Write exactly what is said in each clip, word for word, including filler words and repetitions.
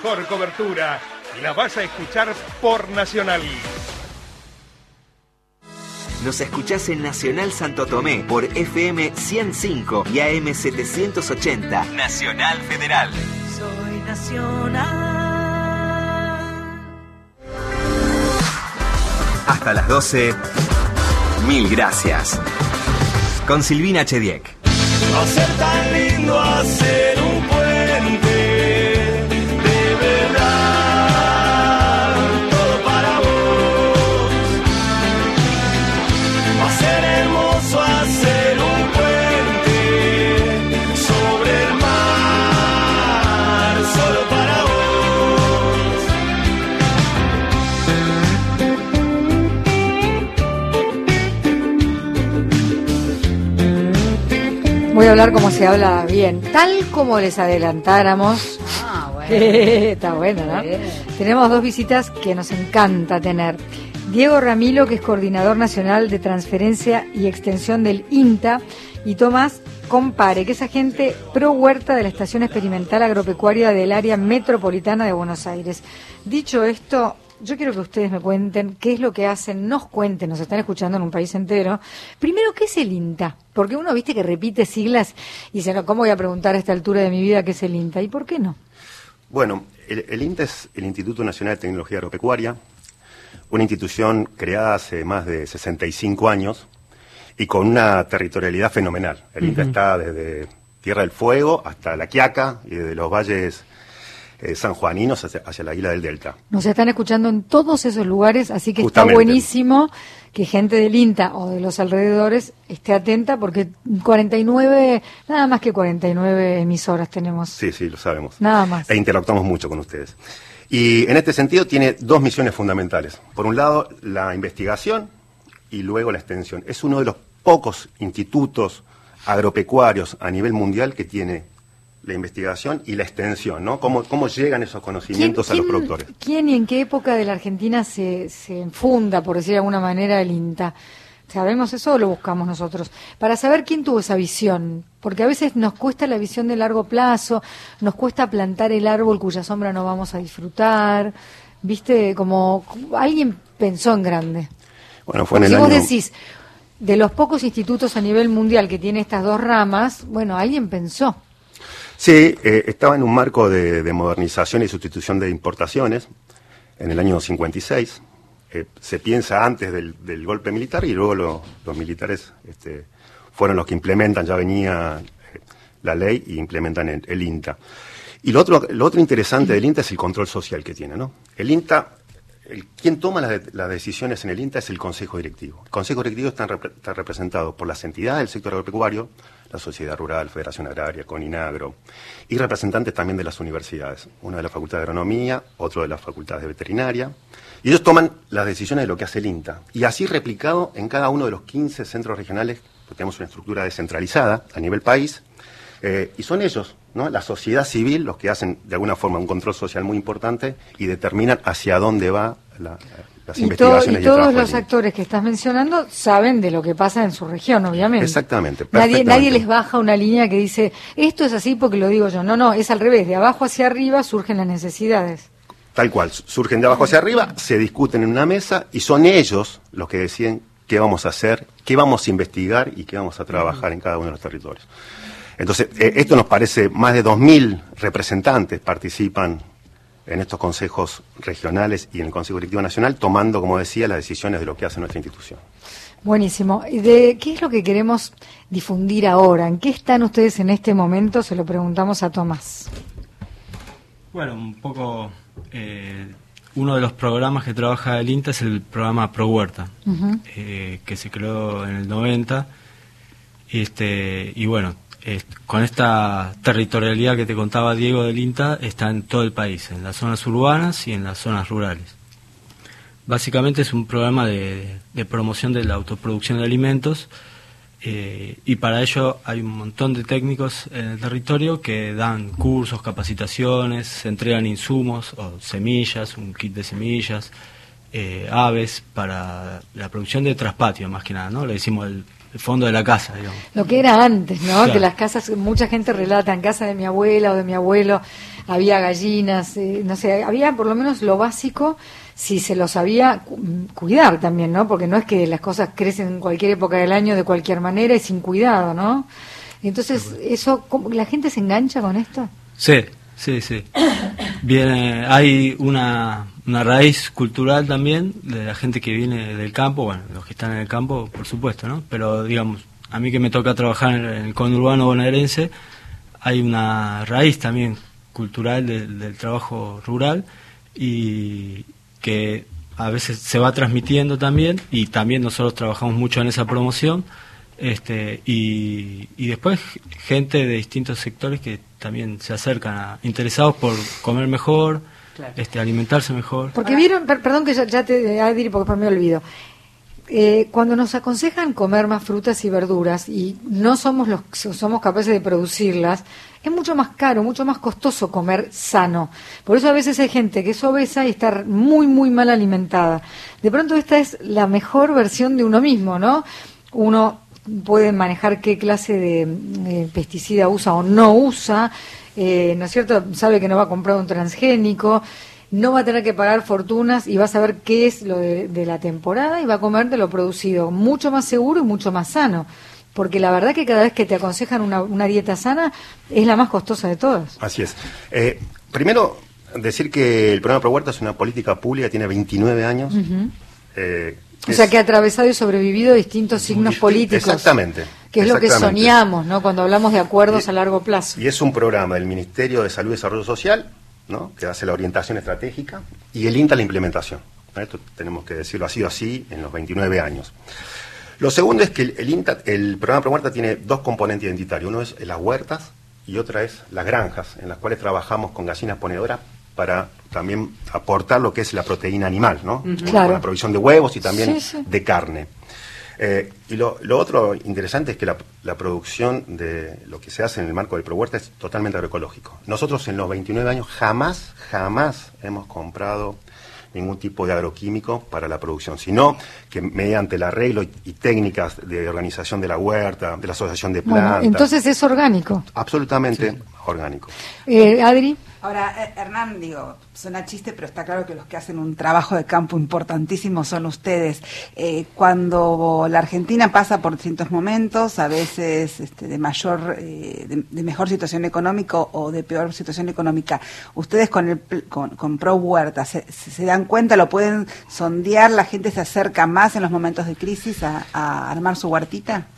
mejor cobertura la vas a escuchar por Nacional. Nos escuchás en Nacional Santo Tomé por F M ciento cinco y A M setecientos ochenta. Nacional Federal. Soy Nacional. Hasta las doce. Mil gracias. Con Silvina Chediek. Va a ser tan lindo hacer un puente, de verdad, todo para vos. Va a ser hermoso hacer un puente sobre el mar, solo para Voy a hablar como se habla bien, tal como les adelantáramos. Ah, bueno. Está bueno, ¿no? Bien. Tenemos dos visitas que nos encanta tener. Diego Ramilo, que es coordinador nacional de transferencia y extensión del INTA, y Tomás Compare, que es agente pro huerta de la Estación Experimental Agropecuaria del área metropolitana de Buenos Aires. Dicho esto, yo quiero que ustedes me cuenten qué es lo que hacen, nos cuenten, nos están escuchando en un país entero. Primero, ¿qué es el INTA? Porque uno, viste, que repite siglas y dice, no, ¿cómo voy a preguntar a esta altura de mi vida qué es el INTA? ¿Y por qué no? Bueno, el, el INTA es el Instituto Nacional de Tecnología Agropecuaria, una institución creada hace más de sesenta y cinco años y con una territorialidad fenomenal. El uh-huh. INTA está desde Tierra del Fuego hasta La Quiaca y desde los valles Eh, sanjuaninos hacia, hacia la isla del Delta. Nos están escuchando en todos esos lugares, así que Justamente. Está buenísimo que gente del INTA o de los alrededores esté atenta, porque cuarenta y nueve, nada más que cuarenta y nueve emisoras tenemos. Sí, sí, lo sabemos. Nada más. E interactuamos mucho con ustedes. Y en este sentido tiene dos misiones fundamentales. Por un lado, la investigación y luego la extensión. Es uno de los pocos institutos agropecuarios a nivel mundial que tiene la investigación y la extensión, ¿no? ¿Cómo, cómo llegan esos conocimientos ¿Quién, a los quién, productores? ¿Quién y en qué época de la Argentina se, se funda, por decir de alguna manera, el INTA? ¿Sabemos eso o lo buscamos nosotros? Para saber quién tuvo esa visión, porque a veces nos cuesta la visión de largo plazo, nos cuesta plantar el árbol cuya sombra no vamos a disfrutar, ¿viste? Como alguien pensó en grande. Bueno, fue en el si año... vos decís, de los pocos institutos a nivel mundial que tiene estas dos ramas, bueno, alguien pensó. Sí, eh, estaba en un marco de, de modernización y sustitución de importaciones en el año cincuenta y seis. Eh, se piensa antes del, del golpe militar y luego lo, los militares este, fueron los que implementan, ya venía eh, la ley y implementan el, el INTA. Y lo otro, lo otro interesante del INTA es el control social que tiene, ¿no? El INTA, el, quien toma las, las decisiones en el INTA es el Consejo Directivo. El Consejo Directivo está, rep, está representado por las entidades del sector agropecuario, la Sociedad Rural, Federación Agraria, Coninagro, y representantes también de las universidades, una de la Facultad de Agronomía, otro de las facultades de Veterinaria, y ellos toman las decisiones de lo que hace el INTA, y así replicado en cada uno de los quince centros regionales, porque tenemos una estructura descentralizada a nivel país, eh, y son ellos, ¿no?, la sociedad civil, los que hacen de alguna forma un control social muy importante y determinan hacia dónde va la... Las y, investigaciones to, y todos y los actores que estás mencionando saben de lo que pasa en su región, obviamente. Exactamente. Nadie, nadie les baja una línea que dice, esto es así porque lo digo yo. No, no, es al revés. De abajo hacia arriba surgen las necesidades. Tal cual. Surgen de abajo hacia arriba, se discuten en una mesa y son ellos los que deciden qué vamos a hacer, qué vamos a investigar y qué vamos a trabajar en cada uno de los territorios. Entonces, eh, esto nos parece, más de dos mil representantes participan en estos consejos regionales y en el Consejo Directivo Nacional, tomando, como decía, las decisiones de lo que hace nuestra institución. Buenísimo. ¿De qué es lo que queremos difundir ahora? ¿En qué están ustedes en este momento? Se lo preguntamos a Tomás. Bueno, un poco, eh, uno de los programas que trabaja el INTA es el programa Pro Huerta, uh-huh. eh, que se creó en el noventa, este, y bueno, Eh, con esta territorialidad que te contaba Diego del INTA, está en todo el país, en las zonas urbanas y en las zonas rurales. Básicamente es un programa de, de promoción de la autoproducción de alimentos, eh, y para ello hay un montón de técnicos en el territorio que dan cursos, capacitaciones, se entregan insumos o semillas, un kit de semillas, eh, aves para la producción de traspatio más que nada, ¿no? Le decimos el el fondo de la casa, digamos. Lo que era antes, ¿no? Claro. Que las casas, mucha gente relata, en casa de mi abuela o de mi abuelo había gallinas, eh, no sé, había por lo menos lo básico, si se lo sabía cu- cuidar también, ¿no? Porque no es que las cosas crecen en cualquier época del año de cualquier manera y sin cuidado, ¿no? Entonces, eso, ¿cómo, ¿la gente se engancha con esto? Sí, sí, sí. Viene, hay una, una raíz cultural también de la gente que viene del campo, bueno, los que están en el campo, por supuesto, ¿no? Pero, digamos, a mí que me toca trabajar en el conurbano bonaerense, hay una raíz también cultural del, del trabajo rural y que a veces se va transmitiendo también, y también nosotros trabajamos mucho en esa promoción, este y, y después gente de distintos sectores que también se acercan a, interesados por comer mejor, Claro. este alimentarse mejor. Porque vieron, per- perdón que ya, ya te Adri, porque después me olvido. Eh, cuando nos aconsejan comer más frutas y verduras y no somos los somos capaces de producirlas, es mucho más caro, mucho más costoso comer sano. Por eso a veces hay gente que es obesa y está muy, muy mal alimentada. De pronto esta es la mejor versión de uno mismo, ¿no? Uno puede manejar qué clase de eh, pesticida usa o no usa, eh, ¿no es cierto? Sabe que no va a comprar un transgénico, no va a tener que pagar fortunas y va a saber qué es lo de, de la temporada y va a comer de lo producido, mucho más seguro y mucho más sano. Porque la verdad que cada vez que te aconsejan una, una dieta sana es la más costosa de todas. Así es. Eh, primero, decir que el programa Pro Huerta es una política pública, tiene veintinueve años. Uh-huh. eh, O sea, que ha atravesado y sobrevivido distintos signos Disti- políticos. Exactamente. Que es lo que exactamente. soñamos, ¿no? Cuando hablamos de acuerdos Y- a largo plazo. Y es un programa del Ministerio de Salud y Desarrollo Social, ¿no? Que hace la orientación estratégica, y el INTA la implementación. Esto tenemos que decirlo, ha sido así en los veintinueve años. Lo segundo es que el, el INTA, el programa Pro Huerta tiene dos componentes identitarios. Uno es las huertas y otra es las granjas, en las cuales trabajamos con gallinas ponedoras para también aportar lo que es la proteína animal, ¿no? Ujú. Con Claro. la provisión de huevos y también Sí, sí. de carne. Eh, y lo, lo otro interesante es que la, la producción de lo que se hace en el marco del Pro Huerta es totalmente agroecológico. Nosotros en los veintinueve años jamás, jamás hemos comprado ningún tipo de agroquímico para la producción, sino que mediante el arreglo y, y técnicas de organización de la huerta, de la asociación de plantas, Bueno, entonces es orgánico. absolutamente orgánico. Eh, Adri, Ahora, eh, Hernán, digo, suena chiste, pero está claro que los que hacen un trabajo de campo importantísimo son ustedes. Eh, cuando la Argentina pasa por distintos momentos, a veces este, de mayor, eh, de, de mejor situación económica o de peor situación económica, ustedes con el pl- con, con Pro Huerta, ¿se, se dan cuenta, lo pueden sondear, la gente se acerca más en los momentos de crisis a, a armar su huertita?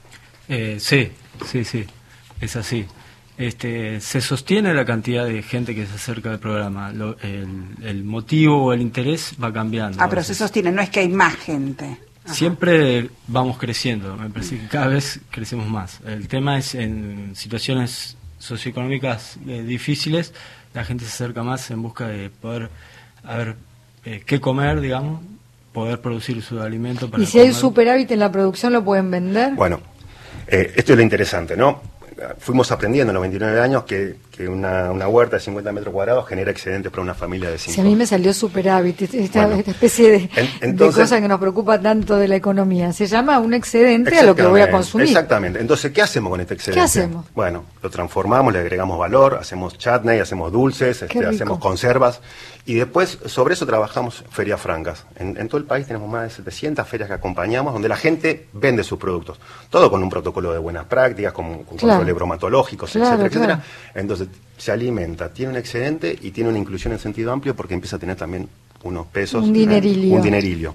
Eh, sí, sí, sí, es así. Este, se sostiene la cantidad de gente que se acerca al programa. Lo- el, el motivo o el interés va cambiando. Ah, a pero se veces. sostiene, no es que hay más gente. Ajá. Siempre vamos creciendo, me parece que cada vez crecemos más. El tema es en situaciones socioeconómicas eh, difíciles, la gente se acerca más en busca de poder, a ver, eh, qué comer, digamos, poder producir su alimento para y si hay comer. superávit en la producción, ¿lo pueden vender? Bueno, eh, esto es lo interesante, ¿no? Fuimos aprendiendo en los veintinueve años que, que una, una huerta de cincuenta metros cuadrados genera excedentes para una familia de cinco. Si a mí me salió superávit, esta, Bueno, esta especie de, en- entonces- de cosa que nos preocupa tanto de la economía. Se llama un excedente a lo que voy a Exactamente, consumir. Exactamente. Entonces, ¿qué hacemos con este excedente? ¿Qué hacemos? Bueno, lo transformamos, le agregamos valor, hacemos chutney, hacemos dulces, este, rico. hacemos conservas, y después sobre eso trabajamos ferias francas. En, en todo el país tenemos más de setecientas ferias que acompañamos, donde la gente vende sus productos. Todo con un protocolo de buenas prácticas, con, con Claro. controles bromatológicos, Claro, etcétera, etcétera. claro. Entonces, se alimenta, tiene un excedente y tiene una inclusión en sentido amplio porque empieza a tener también unos pesos. Un dinerillo. eh, un dinerillo.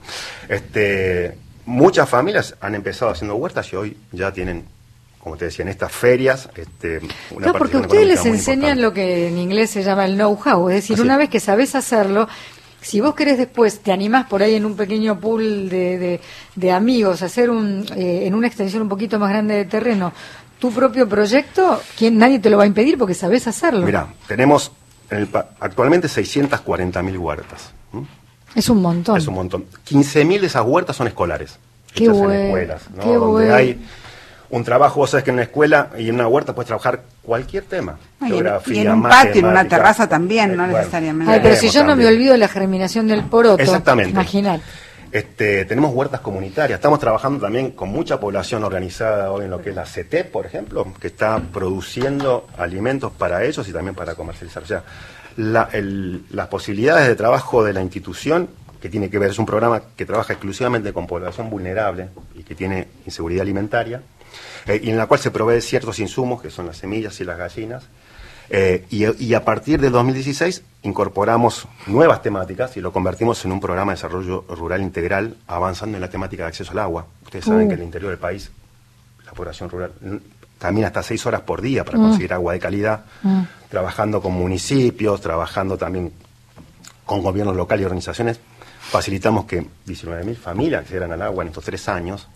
Este, muchas familias han empezado haciendo huertas y hoy ya tienen, como te decía, en estas ferias, este, una No, porque participación ustedes les económica muy enseñan importante. lo que en inglés se llama el know-how, es decir, Así una es. vez que sabés hacerlo, si vos querés después, te animás por ahí en un pequeño pool de, de, de amigos, a hacer un, eh, en una extensión un poquito más grande de terreno, tu propio proyecto, ¿quién, nadie te lo va a impedir porque sabés hacerlo. Mira, tenemos en el pa- actualmente seiscientas cuarenta mil huertas. ¿m? Es un montón. Es un montón. quince mil de esas huertas son escolares. Qué hechas en bueno, escuelas, ¿no? qué Donde bueno. hay un trabajo, vos sabés que en una escuela y en una huerta puedes trabajar cualquier tema. Y en, Geografía, y en un patio, en una matemática. terraza también, no Eh, bueno, necesariamente. Ay, pero si yo no me también. olvido de la germinación del poroto, Exactamente. imagínate. Este, tenemos huertas comunitarias, estamos trabajando también con mucha población organizada hoy en lo que es la C E T E P, por ejemplo, que está produciendo alimentos para ellos y también para comercializar. O sea, la, el, las posibilidades de trabajo de la institución, que tiene que ver, es un programa que trabaja exclusivamente con población vulnerable y que tiene inseguridad alimentaria, eh, y en la cual se provee ciertos insumos, que son las semillas y las gallinas. Eh, y, y a partir del dos mil dieciséis incorporamos nuevas temáticas y lo convertimos en un programa de desarrollo rural integral, avanzando en la temática de acceso al agua. Ustedes saben uh. que en el interior del país la población rural camina hasta seis horas por día para uh. conseguir agua de calidad, uh. trabajando con municipios, trabajando también con gobiernos locales y organizaciones. Facilitamos que diecinueve mil familias accedieran al agua en estos tres años.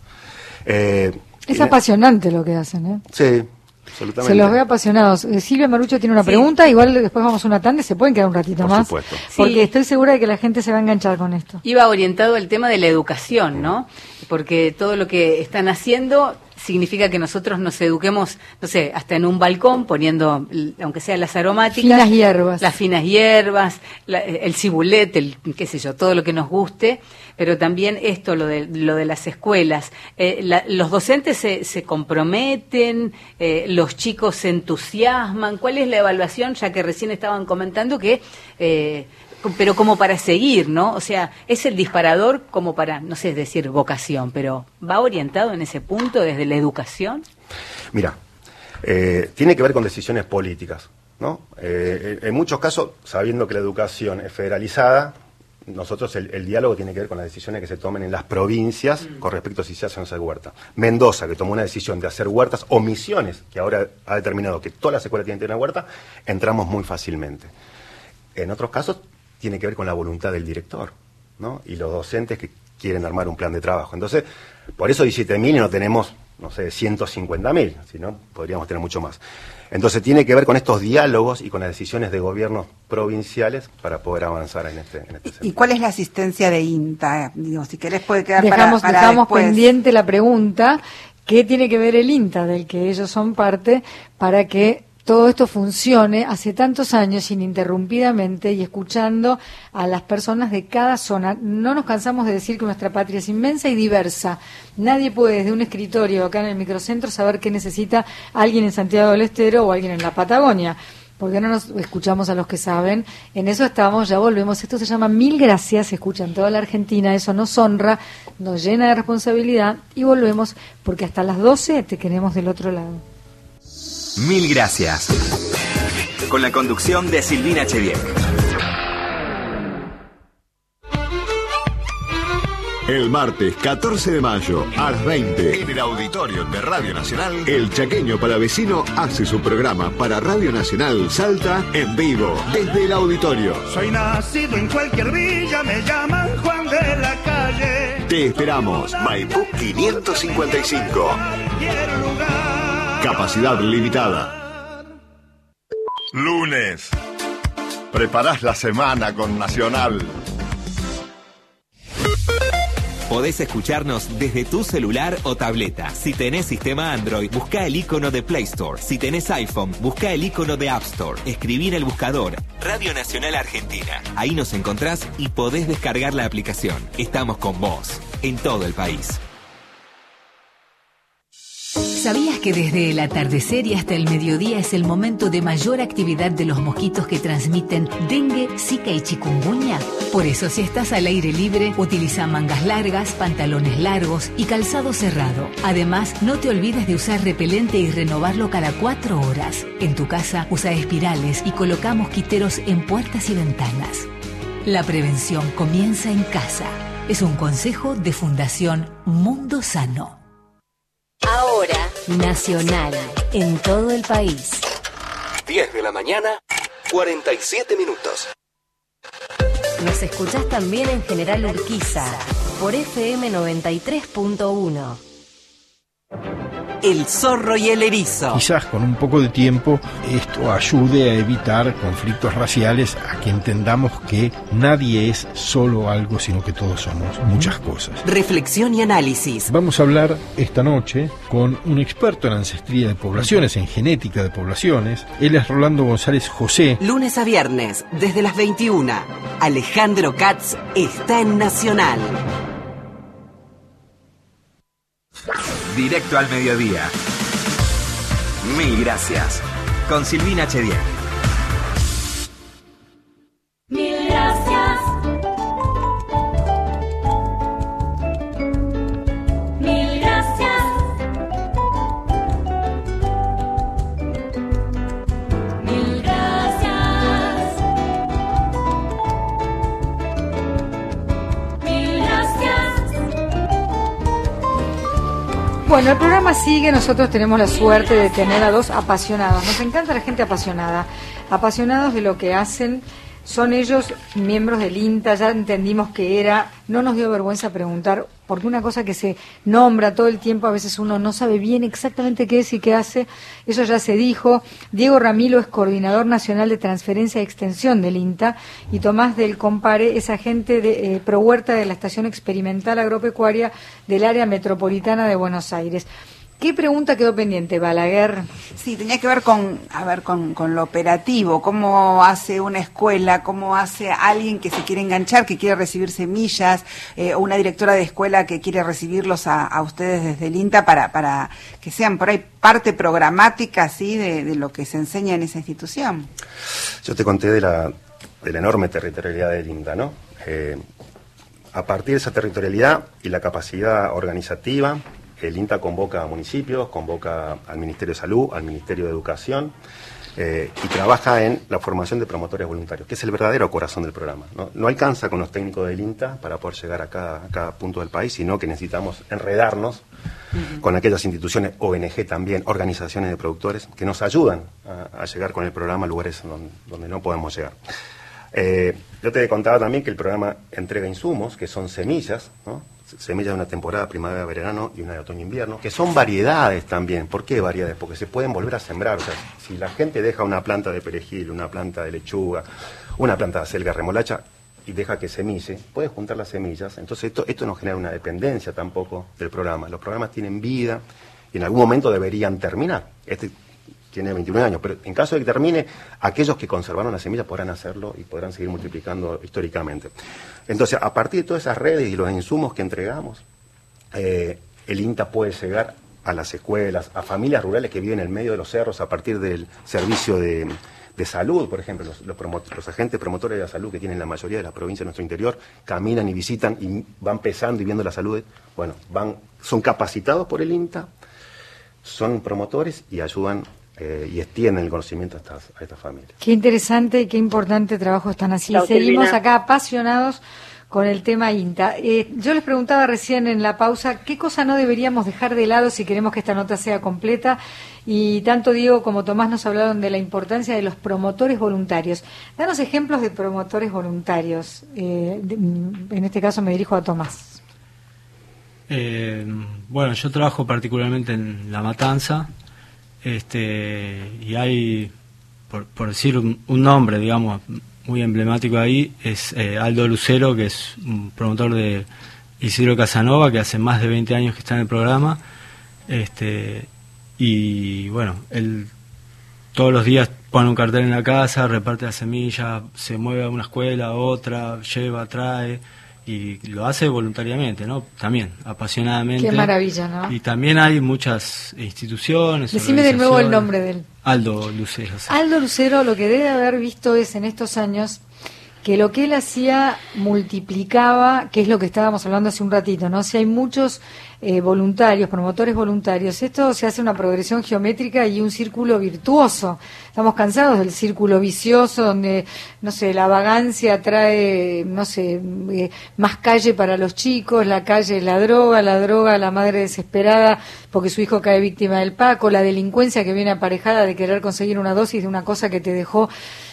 Eh, es apasionante lo que hacen, ¿eh? Sí. Se los ve apasionados. Eh, Silvia Marucho tiene una sí. pregunta, igual después vamos a una tanda, se pueden quedar un ratito Por más. Supuesto. Porque sí. estoy segura de que la gente se va a enganchar con esto. Iba orientado al tema de la educación, ¿no? Porque todo lo que están haciendo significa que nosotros nos eduquemos, no sé, hasta en un balcón, poniendo, aunque sea las aromáticas. Finas hierbas. Las finas hierbas, la, el cibulet, el qué sé yo, todo lo que nos guste, pero también esto, lo de, lo de las escuelas. Eh, la, los docentes se, se comprometen, eh, los chicos se entusiasman. ¿Cuál es la evaluación? Ya que recién estaban comentando que... Eh, pero como para seguir, ¿no? O sea, es el disparador como para, no sé decir vocación, pero ¿va orientado en ese punto desde la educación? Mira, eh, tiene que ver con decisiones políticas, ¿no? Eh, en muchos casos, sabiendo que la educación es federalizada, nosotros el, el diálogo tiene que ver con las decisiones que se tomen en las provincias mm. con respecto a si se hace o no se hace huerta. Mendoza, que tomó una decisión de hacer huertas, o Misiones, que ahora ha determinado que todas las escuelas tienen que tener una huerta, entramos muy fácilmente. En otros casos, tiene que ver con la voluntad del director, ¿no? Y los docentes que quieren armar un plan de trabajo. Entonces, por eso diecisiete mil y no tenemos, no sé, ciento cincuenta mil, si no, podríamos tener mucho más. Entonces, tiene que ver con estos diálogos y con las decisiones de gobiernos provinciales para poder avanzar en este, en este ¿Y cuál es la asistencia de INTA? Digo, si querés puede quedar dejamos, para, para Dejamos después. pendiente la pregunta, ¿qué tiene que ver el INTA, del que ellos son parte, para que todo esto funcione hace tantos años ininterrumpidamente y escuchando a las personas de cada zona? No nos cansamos de decir que nuestra patria es inmensa y diversa. Nadie puede desde un escritorio acá en el microcentro saber qué necesita alguien en Santiago del Estero o alguien en la Patagonia. ¿Por qué no nos escuchamos a los que saben? En eso estamos, ya volvemos. Esto se llama Mil Gracias, se escucha en toda la Argentina, eso nos honra, nos llena de responsabilidad y volvemos porque hasta las doce te queremos del otro lado. Mil Gracias. Con la conducción de Silvina Chediek. El martes catorce de mayo a las veinte en el auditorio de Radio Nacional, el chaqueño palavecino hace su programa para Radio Nacional Salta en vivo desde el auditorio. Soy nacido en cualquier villa, me llaman Juan de la Calle. Te esperamos, Maipú quinientos cincuenta y cinco. Capacidad limitada. Lunes. Preparás la semana con Nacional. Podés escucharnos desde tu celular o tableta. Si tenés sistema Android, busca el icono de Play Store. Si tenés iPhone, busca el icono de App Store. Escribí en el buscador Radio Nacional Argentina. Ahí nos encontrás y podés descargar la aplicación. Estamos con vos, en todo el país. ¿Sabías que desde el atardecer y hasta el mediodía es el momento de mayor actividad de los mosquitos que transmiten dengue, zika y chikungunya? Por eso, si estás al aire libre, utiliza mangas largas, pantalones largos y calzado cerrado. Además, no te olvides de usar repelente y renovarlo cada cuatro horas. En tu casa, usa espirales y coloca mosquiteros en puertas y ventanas. La prevención comienza en casa. Es un consejo de Fundación Mundo Sano. Ahora, Nacional, en todo el país. diez de la mañana, cuarenta y siete minutos. Nos escuchás también en General Urquiza, por F M noventa y tres punto uno. El zorro y el erizo. Quizás con un poco de tiempo esto ayude a evitar conflictos raciales, a que entendamos que nadie es solo algo, sino que todos somos muchas cosas. Reflexión y análisis. Vamos a hablar esta noche con un experto en ancestría de poblaciones, en genética de poblaciones. Él es Rolando González José. Lunes a viernes, desde las veintiuna. Alejandro Katz está en Nacional. directo al mediodía. Mil gracias. Con Silvina Chediel. Mil gracias. Mil gracias. Mil gracias. Mil gracias. Bueno, el programa sigue, nosotros tenemos la suerte de tener a dos apasionados. Nos encanta la gente apasionada, apasionados de lo que hacen. Son ellos miembros del INTA, ya entendimos que era, no nos dio vergüenza preguntar, porque una cosa que se nombra todo el tiempo, a veces uno no sabe bien exactamente qué es y qué hace, eso ya se dijo. Diego Ramilo es coordinador nacional de transferencia y extensión del INTA, y Tomás del Compare es agente de eh, Pro Huerta de la Estación Experimental Agropecuaria del Área Metropolitana de Buenos Aires. ¿Qué pregunta quedó pendiente, Balaguer? Sí, tenía que ver con, a ver, con, con lo operativo, cómo hace una escuela, cómo hace alguien que se quiere enganchar, que quiere recibir semillas, eh, o una directora de escuela que quiere recibirlos a, a ustedes desde el INTA para, para que sean por ahí parte programática, ¿sí?, de, de lo que se enseña en esa institución. Yo te conté de la, de la enorme territorialidad del INTA, ¿no? Eh, a partir de esa territorialidad y la capacidad organizativa, el INTA convoca a municipios, convoca al Ministerio de Salud, al Ministerio de Educación, eh, y trabaja en la formación de promotores voluntarios, que es el verdadero corazón del programa, ¿no? No alcanza con los técnicos del INTA para poder llegar a cada, a cada punto del país, sino que necesitamos enredarnos uh-huh. con aquellas instituciones, O N G también, organizaciones de productores, que nos ayudan a, a llegar con el programa a lugares donde, donde no podemos llegar. Eh, yo te contaba también que el programa entrega insumos, que son semillas, ¿no? Semillas de una temporada primavera-verano y una de otoño-invierno, que son variedades también. ¿Por qué variedades? Porque se pueden volver a sembrar. O sea, si la gente deja una planta de perejil, una planta de lechuga, una planta de acelga, remolacha, y deja que semille, puede juntar las semillas. Entonces esto, esto no genera una dependencia tampoco del programa. Los programas tienen vida y en algún momento deberían terminar. Este tiene veintiún años, pero en caso de que termine, aquellos que conservaron las semillas podrán hacerlo y podrán seguir multiplicando históricamente. Entonces, a partir de todas esas redes y los insumos que entregamos, eh, el INTA puede llegar a las escuelas, a familias rurales que viven en el medio de los cerros, a partir del servicio de, de salud, por ejemplo, los, los, promot- los agentes promotores de la salud que tienen la mayoría de las provincias de nuestro interior, caminan y visitan y van pesando y viendo la salud. Bueno, van, son capacitados por el INTA, son promotores y ayudan Eh, y extienden el conocimiento a estas, a estas familias. Qué interesante y qué importante trabajo están haciendo. Chao, Seguimos Silvina. acá apasionados con el tema INTA. Eh, yo les preguntaba recién en la pausa, ¿qué cosa no deberíamos dejar de lado si queremos que esta nota sea completa? Y tanto Diego como Tomás nos hablaron de la importancia de los promotores voluntarios. Danos ejemplos de promotores voluntarios. Eh, de, en este caso me dirijo a Tomás. Eh, bueno, yo trabajo particularmente en La Matanza. Este, y hay, por, por decir un, un nombre, digamos, muy emblemático ahí, es eh, Aldo Lucero, que es un promotor de Isidro Casanova, que hace más de veinte años que está en el programa. Este, y bueno, él todos los días pone un cartel en la casa, reparte las semillas, se mueve a una escuela, a otra, lleva, trae, y lo hace voluntariamente, ¿no? También, apasionadamente. Qué maravilla, ¿no? Y también hay muchas instituciones. Decime de nuevo el nombre de él. Aldo Lucero. Sí. Aldo Lucero, lo que debe haber visto es en estos años que lo que él hacía multiplicaba, que es lo que estábamos hablando hace un ratito, ¿no? Si hay muchos eh, voluntarios, promotores voluntarios, esto se hace una progresión geométrica y un círculo virtuoso. Estamos cansados del círculo vicioso donde, no sé, la vagancia trae, no sé, eh, más calle para los chicos, la calle es la droga, la droga la madre desesperada porque su hijo cae víctima del Paco, la delincuencia que viene aparejada de querer conseguir una dosis de una cosa que te dejó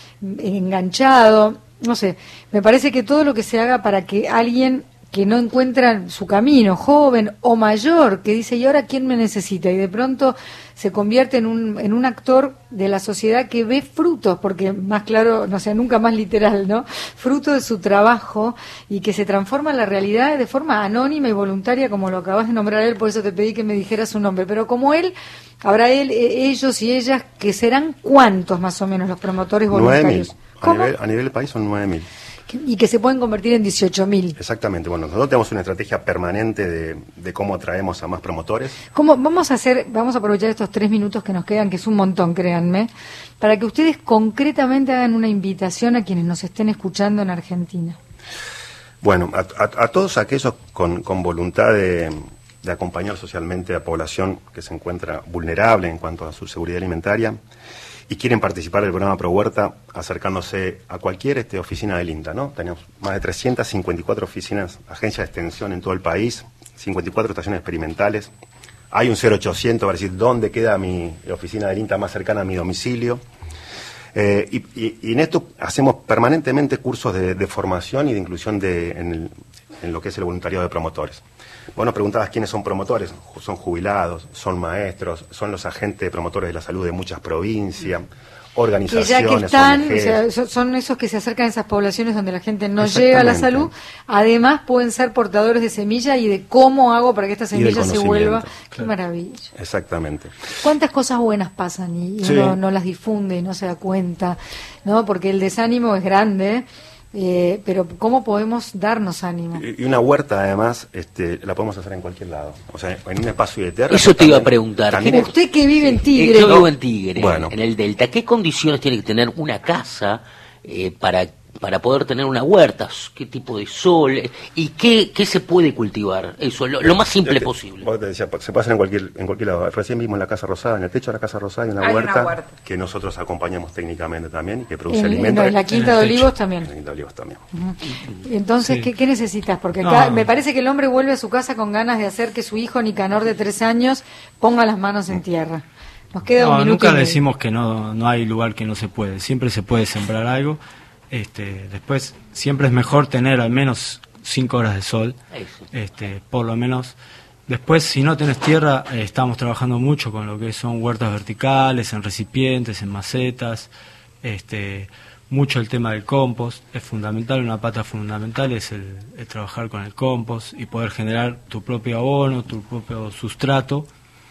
enganchado. No sé, me parece que todo lo que se haga para que alguien que no encuentra su camino, joven o mayor, que dice, ¿y ahora quién me necesita? Y de pronto se convierte en un, en un actor de la sociedad que ve frutos, porque más claro, no sé, nunca más literal, ¿no? Fruto de su trabajo y que se transforma en la realidad de forma anónima y voluntaria, como lo acabas de nombrar él, por eso te pedí que me dijeras su nombre. Pero como él, habrá él, ellos y ellas, que serán cuántos más o menos los promotores voluntarios. A nivel, a nivel del país son nueve mil. Que- y que se pueden convertir en dieciocho mil. Exactamente. Bueno, nosotros tenemos una estrategia permanente de, de cómo atraemos a más promotores. ¿Cómo vamos a hacer? Vamos a aprovechar estos tres minutos que nos quedan, que es un montón, créanme, para que ustedes concretamente hagan una invitación a quienes nos estén escuchando en Argentina. Bueno, a, a- a todos aquellos con, con voluntad de, de acompañar socialmente a población que se encuentra vulnerable en cuanto a su seguridad alimentaria y quieren participar del programa Pro Huerta, acercándose a cualquier este, oficina del INTA, ¿no? Tenemos más de trescientas cincuenta y cuatro oficinas, agencias de extensión en todo el país, cincuenta y cuatro estaciones experimentales. Hay un cero ochocientos para decir dónde queda mi oficina del INTA más cercana a mi domicilio. Eh, y, y- y en esto hacemos permanentemente cursos de, de formación y de inclusión de, en, el- en lo que es el voluntariado de promotores. Bueno, preguntabas quiénes son promotores. Ju- Son jubilados, son maestros, son los agentes promotores de la salud de muchas provincias, Que organizaciones, ya que están, O N Ges. o sea, so- son esos que se acercan a esas poblaciones donde la gente no llega a la salud, además pueden ser portadores de semilla y de cómo hago para que esta Y del semilla se vuelva. conocimiento, Qué maravilla. Exactamente. ¿Cuántas cosas buenas pasan y, y Sí. uno no las difunde y no se da cuenta? ¿No? Porque el desánimo es grande, eh, pero ¿cómo podemos darnos ánimo? Y y una huerta, además, este, la podemos hacer en cualquier lado. O sea, en un espacio de tierra. Eso te iba a preguntar. También- Usted que vive en Eh, Tigre. Yo vivo en Tigre, Bueno. en el Delta. ¿Qué condiciones tiene que tener una casa eh, para, para poder tener una huerta? ¿Qué tipo de sol? ¿Y qué, qué se puede cultivar? Eso, lo, lo más simple Este, posible. vos te decía, se puede hacer en cualquier, en cualquier lado. Recién vimos en la Casa Rosada, en el techo de la Casa Rosada hay una, Hay una huerta, huerta. que nosotros acompañamos técnicamente también y que produce En- alimentos. en la Quinta de Olivos también. En la Quinta de Olivos también. Entonces, Sí. ¿qué, qué necesitas? Porque No. acá me parece que el hombre vuelve a su casa con ganas de hacer que su hijo Nicanor de tres años ponga las manos en tierra. Nos queda No, un minuto nunca y medio. decimos que no, no hay lugar que no se puede. Siempre se puede sembrar algo. Este, después, siempre es mejor tener al menos cinco horas de sol. Este, por lo menos. Después, si no tenés tierra, eh, estamos trabajando mucho con lo que son huertas verticales, en recipientes, en macetas. Este, mucho el tema del compost. Es fundamental, una pata fundamental es el, el trabajar con el compost y poder generar tu propio abono, tu propio sustrato.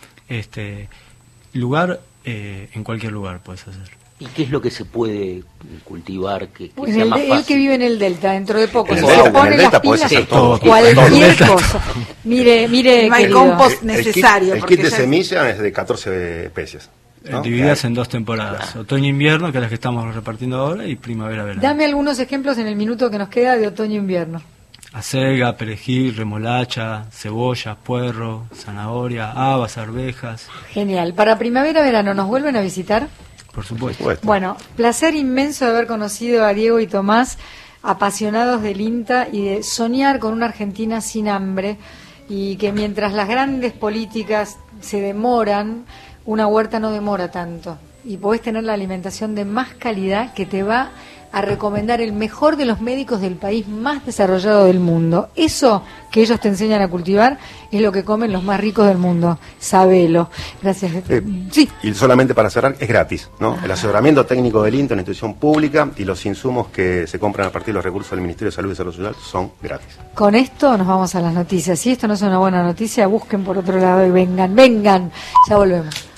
Este, lugar, eh, en cualquier lugar puedes hacer. ¿Y qué es lo que se puede cultivar que, que Pues sea el más de- él fácil? que vive en el Delta, dentro de poco, En si el se Delta, en pone el las Delta podés pilas, hacer todo. cualquier Todo. cosa. Mire, mire, No hay querido. compost El kit- necesario. El porque kit de ya- semilla es de catorce especies. ¿no? Divididas en dos temporadas, otoño-invierno, que es las que estamos repartiendo ahora, y primavera-verano. Dame algunos ejemplos en el minuto que nos queda de otoño-invierno. Acelga, perejil, remolacha, cebolla, puerro, zanahoria, habas, arvejas, Genial. Para primavera-verano, ¿nos vuelven a visitar? por supuesto. Bueno, placer inmenso de haber conocido a Diego y Tomás, apasionados del INTA y de soñar con una Argentina sin hambre, y que mientras las grandes políticas se demoran, una huerta no demora tanto y podés tener la alimentación de más calidad que te va a recomendar el mejor de los médicos del país más desarrollado del mundo. Eso que ellos te enseñan a cultivar es lo que comen los más ricos del mundo. Sabelo. Gracias. Eh, Y solamente para cerrar, es gratis, ¿no? El asesoramiento técnico del INTA, una institución pública, y los insumos que se compran a partir de los recursos del Ministerio de Salud y Desarrollo Social son gratis. Con esto nos vamos a las noticias. Si esto no es una buena noticia, busquen por otro lado y vengan, vengan. Ya volvemos.